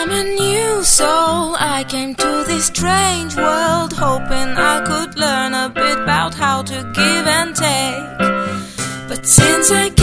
I'm a new soul, I came to this strange world hoping I could learn a bit about how to give and take. But since I